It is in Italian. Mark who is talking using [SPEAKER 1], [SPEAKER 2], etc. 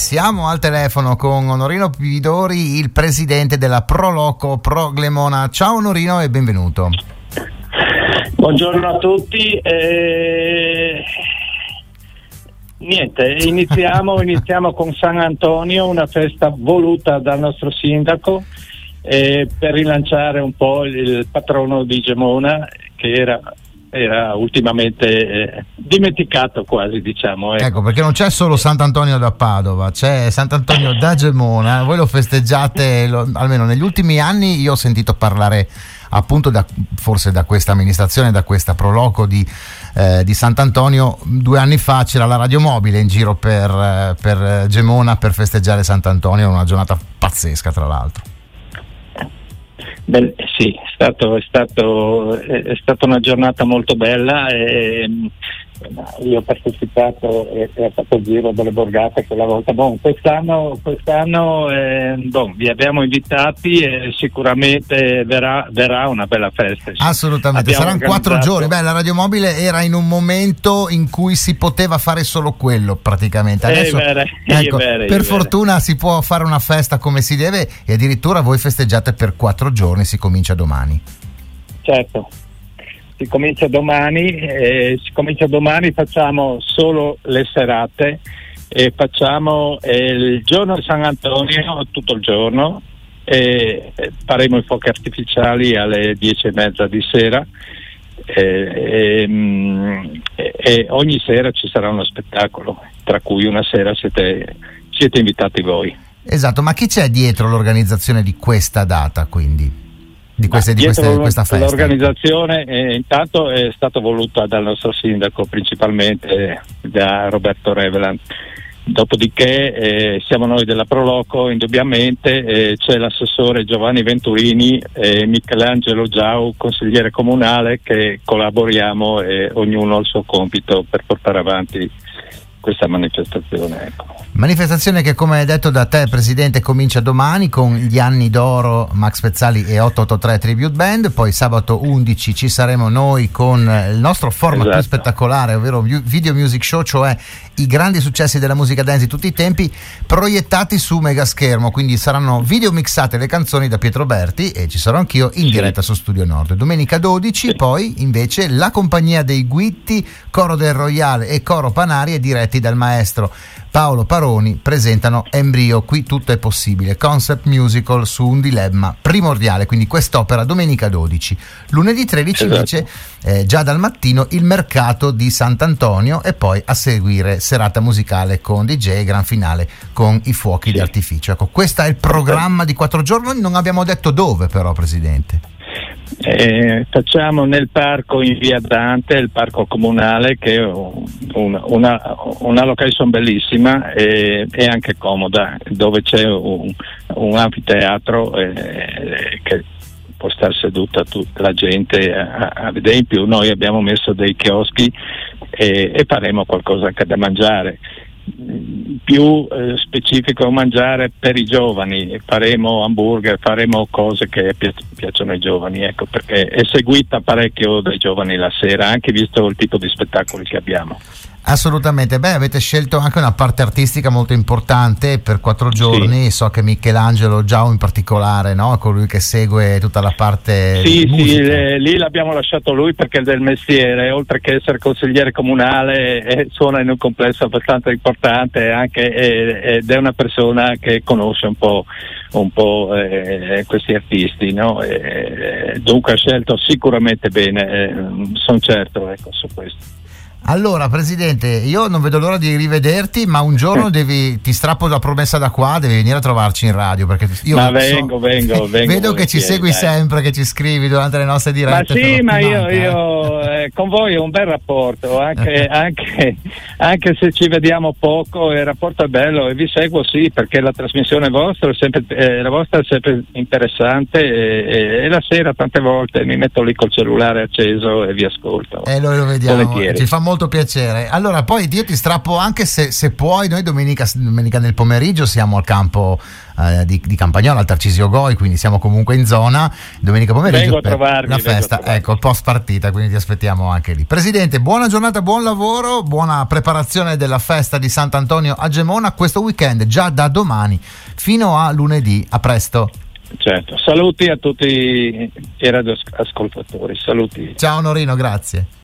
[SPEAKER 1] siamo al telefono con Onorino Pidori, il presidente della Proloco Proglemona. Ciao Onorino e benvenuto.
[SPEAKER 2] Buongiorno a tutti. Niente, iniziamo con San Antonio, una festa voluta dal nostro sindaco per rilanciare un po' il patrono di Gemona, che era ultimamente dimenticato quasi, diciamo.
[SPEAKER 1] Ecco, perché non c'è solo Sant'Antonio da Padova, c'è Sant'Antonio da Gemona. Voi lo festeggiate, almeno negli ultimi anni io ho sentito parlare appunto forse da questa amministrazione, da questa Proloco di Sant'Antonio. 2 anni fa c'era la radio mobile in giro per Gemona per festeggiare Sant'Antonio, una giornata pazzesca tra l'altro.
[SPEAKER 2] Beh, sì, è stata una giornata molto bella e io ho partecipato e ho fatto il giro delle borgate quella volta. Quest'anno vi abbiamo invitati e sicuramente verrà una bella festa.
[SPEAKER 1] Assolutamente, saranno 4 giorni. La radio mobile era in un momento in cui si poteva fare solo quello praticamente. Adesso per fortuna si può fare una festa come si deve e addirittura voi festeggiate per 4 giorni, si comincia domani.
[SPEAKER 2] Certo. Si comincia domani, facciamo solo le serate e facciamo il giorno di San Antonio tutto il giorno e faremo i fuochi artificiali alle 10:30 di sera e ogni sera ci sarà uno spettacolo, tra cui una sera siete invitati voi.
[SPEAKER 1] Esatto, ma chi c'è dietro l'organizzazione di questa data quindi? Di questa festa?
[SPEAKER 2] L'organizzazione intanto è stata voluta dal nostro sindaco, principalmente da Roberto Revelant. Dopodiché siamo noi della Proloco, indubbiamente, c'è l'assessore Giovanni Venturini e Michelangelo Giau, consigliere comunale, che collaboriamo e ognuno ha il suo compito per portare avanti questa manifestazione.
[SPEAKER 1] Manifestazione che, come detto da te Presidente, comincia domani con gli anni d'oro Max Pezzali e 883 Tribute Band, poi sabato 11 ci saremo noi con il nostro format più spettacolare, ovvero Video Music Show, cioè i grandi successi della musica dance di tutti i tempi proiettati su megaschermo, quindi saranno video mixate le canzoni da Pietro Berti e ci sarò anch'io in diretta su Studio Nord. Domenica 12 poi invece la compagnia dei Guitti, Coro del Royale e Coro Panarie diretti dal maestro Paolo Paroni presentano Embrio, qui tutto è possibile, concept musical su un dilemma primordiale, quindi quest'opera domenica 12. Lunedì 13 invece già dal mattino il mercato di Sant'Antonio e poi a seguire serata musicale con DJ, gran finale con i fuochi di artificio. Ecco, questo è il programma di 4 giorni, non abbiamo detto dove però, Presidente.
[SPEAKER 2] Facciamo nel parco in via Dante, il parco comunale, che è una location bellissima e anche comoda, dove c'è un anfiteatro che può stare seduta tutta la gente a vedere. In più noi abbiamo messo dei chioschi e faremo qualcosa anche da mangiare. Più specifico mangiare per i giovani, faremo hamburger, faremo cose che piacciono ai giovani, ecco, perché è seguita parecchio dai giovani la sera, anche visto il tipo di spettacoli che abbiamo.
[SPEAKER 1] Assolutamente, avete scelto anche una parte artistica molto importante per 4 giorni, sì. So che Michelangelo Giau in particolare, no? Colui che segue tutta la parte musica.
[SPEAKER 2] Lì l'abbiamo lasciato lui perché è del mestiere, oltre che essere consigliere comunale suona in un complesso abbastanza importante anche, ed è una persona che conosce un po' questi artisti, no? Dunque ha scelto sicuramente bene, sono certo, ecco, su questo.
[SPEAKER 1] Allora Presidente, io non vedo l'ora di rivederti, ma un giorno ti strappo la promessa da qua, devi venire a trovarci in radio, perché io
[SPEAKER 2] vengo
[SPEAKER 1] vedo che ci segui sempre, che ci scrivi durante le nostre dirette.
[SPEAKER 2] Ma sì, ma io con voi ho un bel rapporto, anche se ci vediamo poco, il rapporto è bello e vi seguo, sì, perché la trasmissione vostra è sempre interessante e la sera tante volte mi metto lì col cellulare acceso e vi ascolto.
[SPEAKER 1] Noi lo vediamo, ci fa molto molto piacere. Allora poi io ti strappo anche se puoi, noi domenica nel pomeriggio siamo al campo di Campagnola, al Tarcisio Goi, quindi siamo comunque in zona. Domenica pomeriggio
[SPEAKER 2] vengo a trovarvi,
[SPEAKER 1] la festa, ecco, post partita, quindi ti aspettiamo anche lì. Presidente, buona giornata, buon lavoro, buona preparazione della festa di Sant'Antonio a Gemona questo weekend, già da domani fino a lunedì. A presto.
[SPEAKER 2] Certo, saluti a tutti i radioascoltatori, saluti.
[SPEAKER 1] Ciao Norino, grazie.